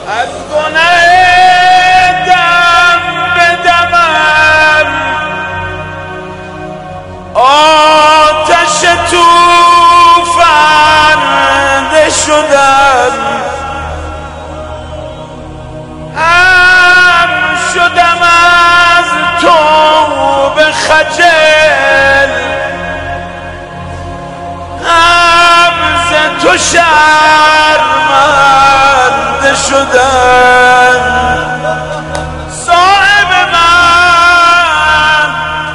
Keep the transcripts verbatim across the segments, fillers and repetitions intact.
از گناه دم به دمم آتش توفنده شدم، هم شدم از تو به خجل، هم ز تو شرمنده شدم. صاحب من،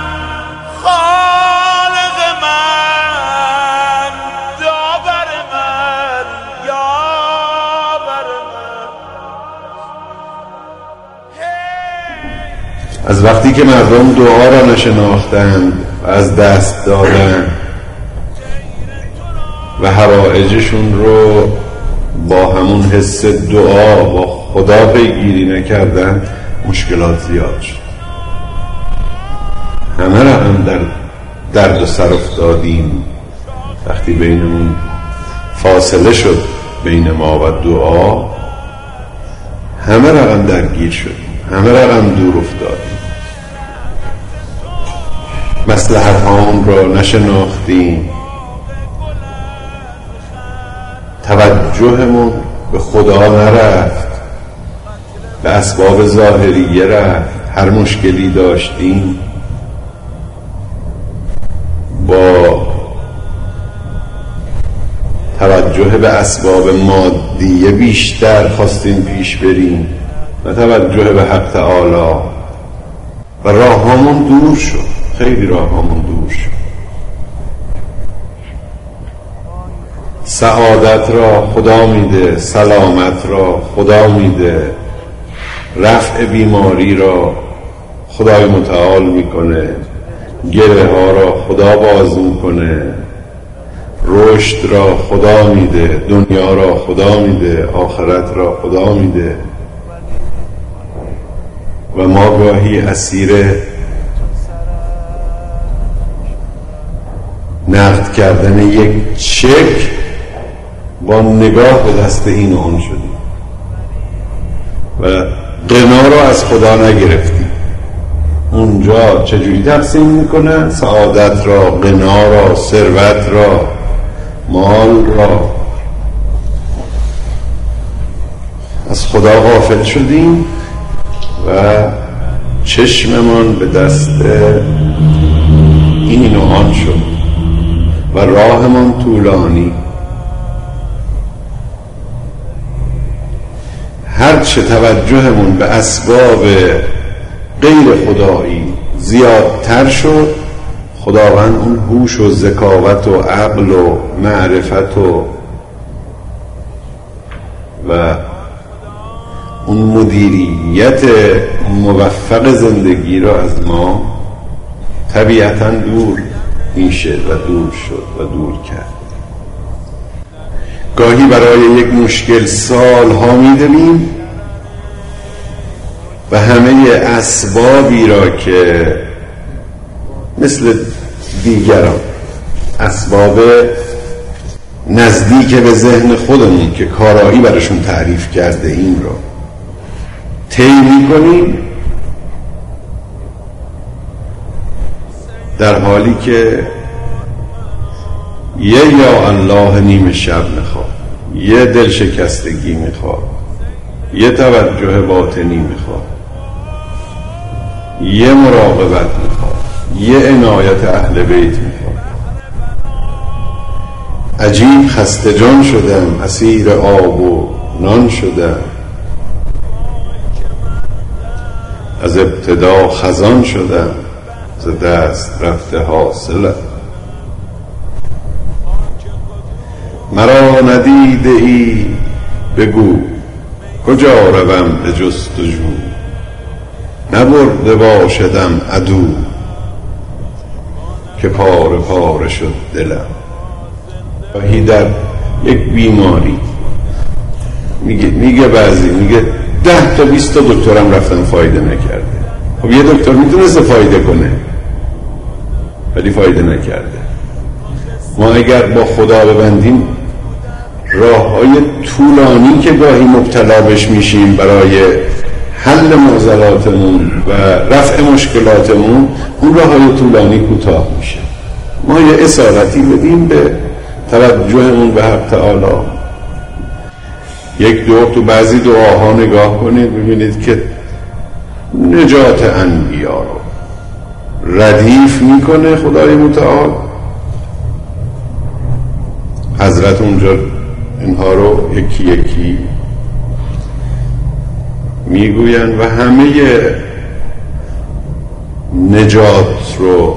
خالق من، داور من، یاور من. از وقتی که مردم دعا را نشناختند و از دست دادند و حوائجشون رو با همون حس دعا با خدا پیگیری نکردن، مشکلات زیاد شد. همه را هم در درد و سر افتادیم. وقتی بینمون فاصله شد بین ما و دعا، همه رقم درگیر شدیم، همه رقم دور افتادیم، مصلحت هامون را نشناختیم، توجهمون به خدا نرفت، به اسباب ظاهریه رفت. هر مشکلی داشتیم با توجه به اسباب مادیه بیشتر خواستیم پیش بریم و توجه به حق تعالی، و راهامون دور شد، خیلی راهامون دور شد. سعادت را خدا میده، سلامت را خدا میده، رفع بیماری را خدای متعال میکنه، گره ها را خدا باز میکنه، رشد را خدا میده، دنیا را خدا میده، آخرت را خدا میده. و ما گاهی اسیر نقد کردن یک چک با نگاه به دست این و اون شدیم و غنا رو از خدا نگرفتیم. اونجا چجوری تقسیم میکنه؟ سعادت را، غنا را، ثروت را، مال را. از خدا غافل شدیم و چشممان به دست این و آن شد و راهمان طولانی. هرچه توجهمون به اسباب غیر خدایی زیادتر شد، خداوند اون هوش و ذکاوت و عقل و معرفت و و اون مدیریت موفق زندگی را از ما طبیعتاً دور میشه و دور شد و دور کرد. گاهی برای یک مشکل سالها میدویم و همه اسبابی را که مثل دیگران اسباب نزدیک به ذهن خودمون که کارایی براشون تعریف کرده این را طی می‌کنیم، در حالی که یه یا الله نیمه شب میخواد، یه دل شکستگی میخواد، یه توجه باطنی میخواد، یه مراقبت میخواد، یه عنایت اهل بیت میخواد. عجیب خسته جان شدم، اسیر آب و نان شدم، از ابتدا خزان شدم، ز دست رفته حاصلم. مرا ندیده ای بگو کجا روم به جستجو، نبرده باشدم عدو که پاره پاره شد دلم. گاهی در یک بیماری میگه میگه بعضی میگه ده تا بیست تا دکترم رفتن فایده نکرده. خب یه دکتر میتونسته فایده کنه ولی فایده نکرده. ما اگر با خدا ببندیم راه‌های طولانی که گاهی مبتلا بش میشیم برای حل معضلاتمون و رفع مشکلاتمون، اون راه‌های طولانی کوتاه میشه. ما یه اصالتی بدیم به توجهمون به حق تعالی. یک دور تو بعضی دعاها نگاه کنید ببینید که نجات انبیا رو ردیف میکنه خدای متعال. حضرت اونجا اینها رو یکی یکی میگوین و همه نجات رو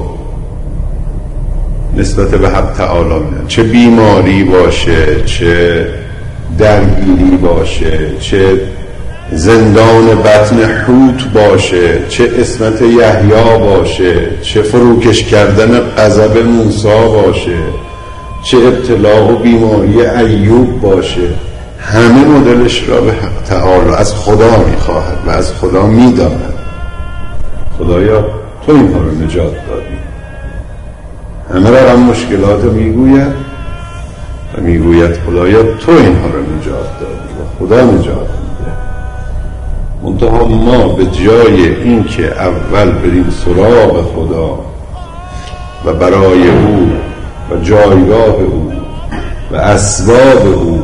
نسبت به حق تعالی میدن، چه بیماری باشه، چه درگیری باشه، چه زندان بطن حوت باشه، چه عصمت یحیی باشه، چه فروکش کردن غضب موسی باشه، چه ابتلا و بیماری ایوب باشه، همه مدلش را به حق تعالی از خدا میخواهد و از خدا میداند. خدایا تو اینها رو نجات دادی. همه را هم مشکلات میگوید و میگوید خدایا تو اینها رو نجات دادی و خدا نجات میده. منتها ما به جای این که اول بریم سراغ خدا و برای او و جایگاه او و اسباب او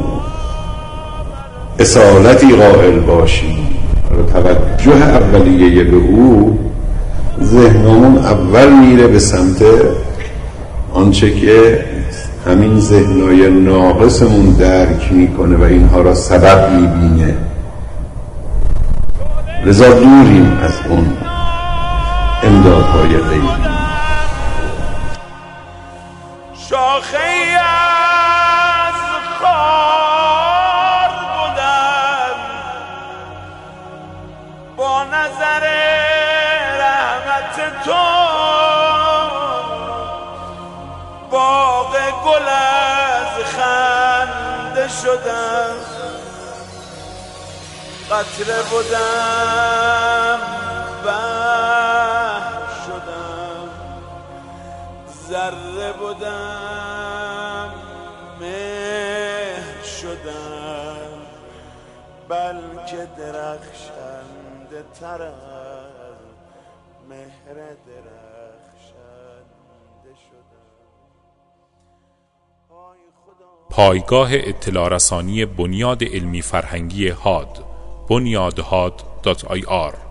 اصالتی قائل باشیم و توجه اولیه به او، ذهنمون اول میره به سمت آنچه که همین ذهنای ناقصمون درک میکنه و اینها را سبب میبینه. لذا دوریم از اون امدادهای غیبی. شاخه‌ای از خار بودم با نظر رحمت تو، باغ گل از خنده شدم، قطره بودم بحر شدم، ذره بودم مهر شدم، بلکه درخشنده تر از مهر درخشنده شدم. پایگاه اطلاع رسانی بنیاد علمی فرهنگی هاد، بنیادهاد دات آی آر